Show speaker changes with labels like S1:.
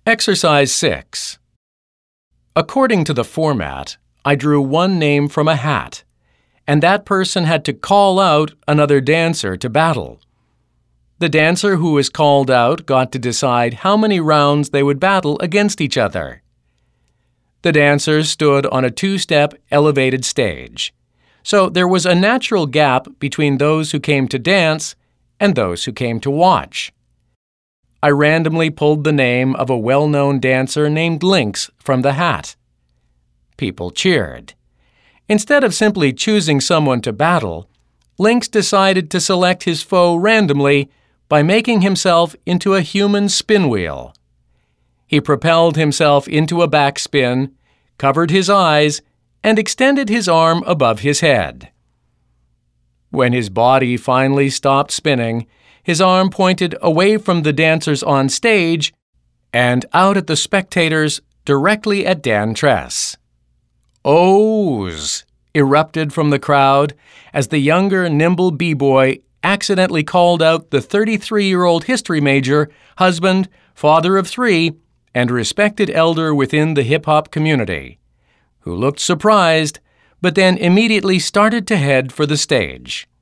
S1: Exercise 6. According to the format, I drew one name from a hat, and that person had to call out another dancer to battle. The dancer who was called out got to decide how many rounds they would battle against each other. The dancers stood on a two-step elevated stage, so there was a natural gap between those who came to dance and those who came to watch. I randomly pulled the name of a well-known dancer named Lynx from the hat. People cheered. Instead of simply choosing someone to battle, Lynx decided to select his foe randomly by making himself into a human spin wheel. He propelled himself into a backspin, covered his eyes, and extended his arm above his head. When his body finally stopped spinning, his arm pointed away from the dancers on stage and out at the spectators directly at Dan Tress. "Ohs!" erupted from the crowd as the younger, nimble b-boy accidentally called out the 33-year-old history major, husband, father of 3, and respected elder within the hip-hop community, who looked surprised, but then immediately started to head for the stage.